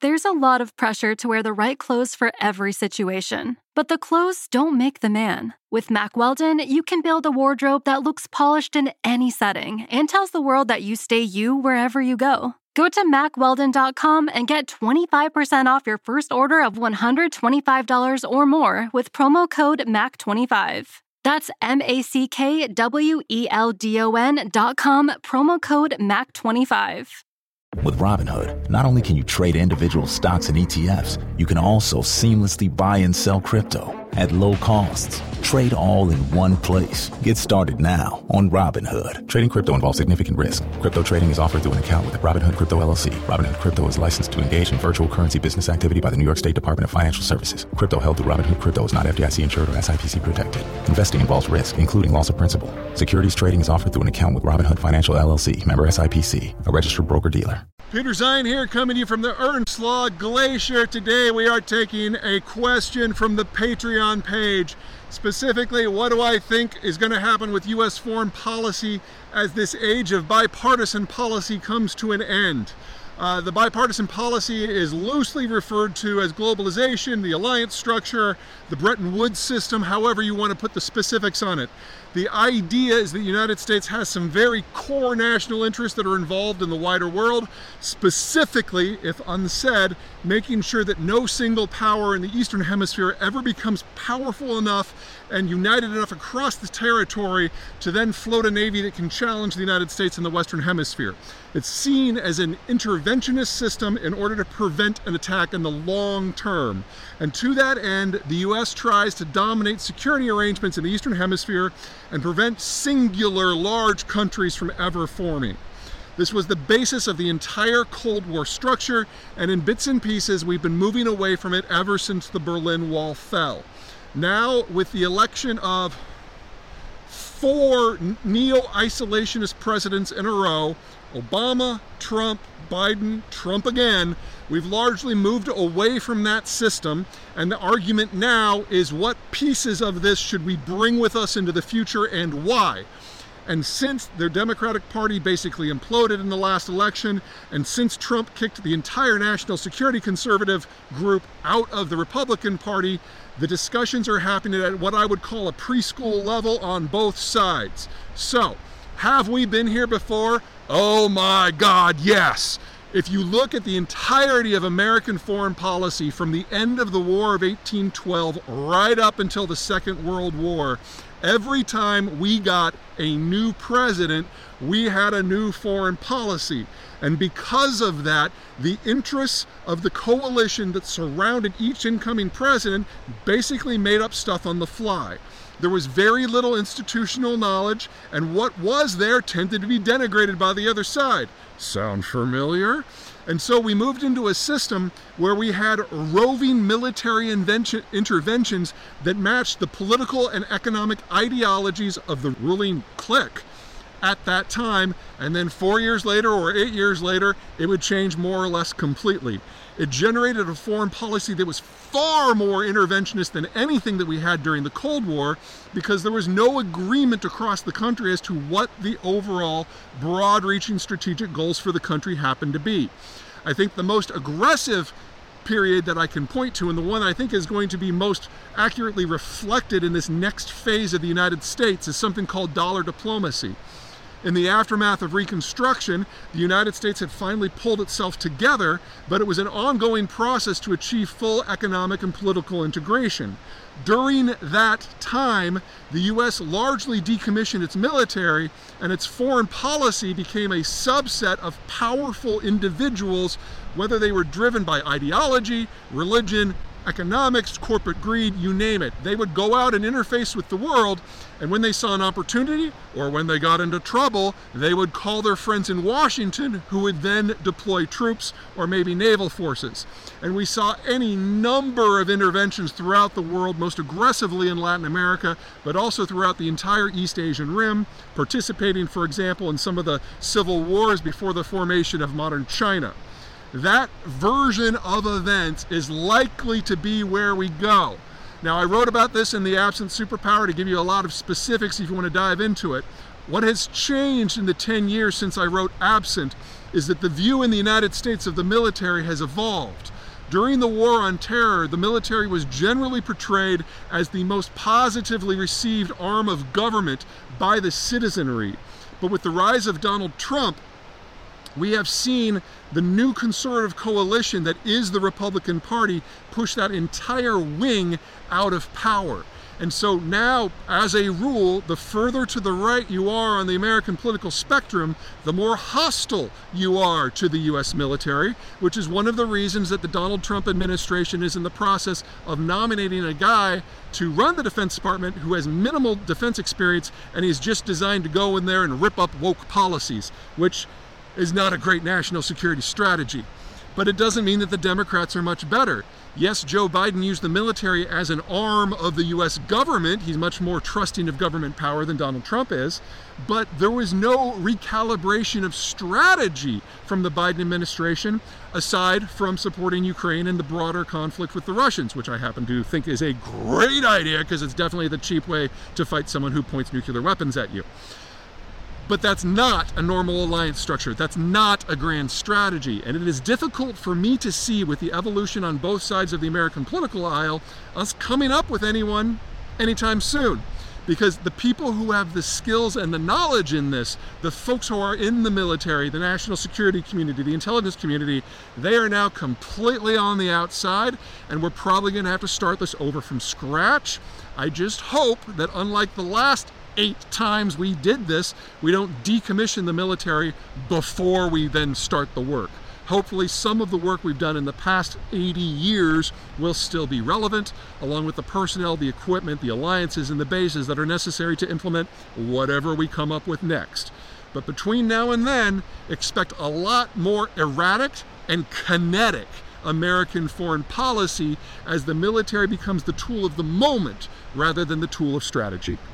There's a lot of pressure to wear the right clothes for every situation. But the clothes don't make the man. With Mack Weldon, you can build a wardrobe that looks polished in any setting and tells the world that you stay you wherever you go. Go to MackWeldon.com and get 25% off your first order of $125 or more with promo code MACK25. That's MackWeldon.com, promo code MACK25. With Robinhood, not only can you trade individual stocks and ETFs, you can also seamlessly buy and sell crypto at low costs. Trade all in one place. Get started now on Robinhood. Trading crypto involves significant risk. Crypto trading is offered through an account with Robinhood Crypto LLC. Robinhood Crypto is licensed to engage in virtual currency business activity by the New York State Department of Financial Services. Crypto held through Robinhood Crypto is not FDIC insured or SIPC protected. Investing involves risk, including loss of principal. Securities trading is offered through an account with Robinhood Financial LLC, member SIPC, a registered broker-dealer. Peter Zeihan here, coming to you from the Ernstlaw Glacier. Today we are taking a question from the Patreon page. Specifically, what do I think is going to happen with U.S. foreign policy as this age of bipartisan policy comes to an end? The bipartisan policy is loosely referred to as globalization, the alliance structure, the Bretton Woods system, however you want to put the specifics on it. The idea is that the United States has some very core national interests that are involved in the wider world, specifically, if unsaid, making sure that no single power in the Eastern Hemisphere ever becomes powerful enough and united enough across the territory to then float a navy that can challenge the United States in the Western Hemisphere. It's seen as an interventionist system in order to prevent an attack in the long term. And to that end, the U.S. tries to dominate security arrangements in the Eastern Hemisphere and prevent singular large countries from ever forming. This was the basis of the entire Cold War structure, and in bits and pieces, we've been moving away from it ever since the Berlin Wall fell. Now, with the election of 4 neo-isolationist presidents in a row, Obama, Trump, Biden, Trump again, we've largely moved away from that system, and the argument now is what pieces of this should we bring with us into the future and why? And since their Democratic Party basically imploded in the last election, and since Trump kicked the entire national security conservative group out of the Republican Party, the discussions are happening at what I would call a preschool level on both sides. So, have we been here before? Oh my God, yes. If you look at the entirety of American foreign policy from the end of the War of 1812 right up until the Second World War, every time we got a new president, we had a new foreign policy. And because of that, the interests of the coalition that surrounded each incoming president basically made up stuff on the fly. There was very little institutional knowledge, and what was there tended to be denigrated by the other side. Sound familiar? And so we moved into a system where we had roving military interventions that matched the political and economic ideologies of the ruling clique at that time, and then 4 years later or 8 years later, it would change more or less completely. It generated a foreign policy that was far more interventionist than anything that we had during the Cold War, because there was no agreement across the country as to what the overall broad-reaching strategic goals for the country happened to be. I think the most aggressive period that I can point to, and the one I think is going to be most accurately reflected in this next phase of the United States, is something called dollar diplomacy. In the aftermath of Reconstruction, the United States had finally pulled itself together, but it was an ongoing process to achieve full economic and political integration. During that time, the U.S. largely decommissioned its military, and its foreign policy became a subset of powerful individuals, whether they were driven by ideology, religion, economics, corporate greed, you name it. They would go out and interface with the world, and when they saw an opportunity or when they got into trouble, they would call their friends in Washington, who would then deploy troops or maybe naval forces. And we saw any number of interventions throughout the world, most aggressively in Latin America, but also throughout the entire East Asian Rim, participating, for example, in some of the civil wars before the formation of modern China. That version of events is likely to be where we go. Now, I wrote about this in The Absent Superpower to give you a lot of specifics if you want to dive into it. What has changed in the 10 years since I wrote Absent is that the view in the United States of the military has evolved. During the War on Terror, the military was generally portrayed as the most positively received arm of government by the citizenry. But with the rise of Donald Trump, we have seen the new conservative coalition that is the Republican Party push that entire wing out of power. And so now, as a rule, the further to the right you are on the American political spectrum, the more hostile you are to the U.S. military, which is one of the reasons that the Donald Trump administration is in the process of nominating a guy to run the Defense Department who has minimal defense experience, and he's just designed to go in there and rip up woke policies, which is not a great national security strategy. But it doesn't mean that the Democrats are much better. Yes, Joe Biden used the military as an arm of the U.S. government. He's much more trusting of government power than Donald Trump is. But there was no recalibration of strategy from the Biden administration, aside from supporting Ukraine and the broader conflict with the Russians, which I happen to think is a great idea because it's definitely the cheap way to fight someone who points nuclear weapons at you. But that's not a normal alliance structure. That's not a grand strategy. And it is difficult for me to see, with the evolution on both sides of the American political aisle, us coming up with anyone anytime soon. Because the people who have the skills and the knowledge in this, the folks who are in the military, the national security community, the intelligence community, they are now completely on the outside, and we're probably going to have to start this over from scratch. I just hope that, unlike the last 8 times we did this, we don't decommission the military before we then start the work. Hopefully some of the work we've done in the past 80 years will still be relevant, along with the personnel, the equipment, the alliances, and the bases that are necessary to implement whatever we come up with next. But between now and then, expect a lot more erratic and kinetic American foreign policy as the military becomes the tool of the moment rather than the tool of strategy.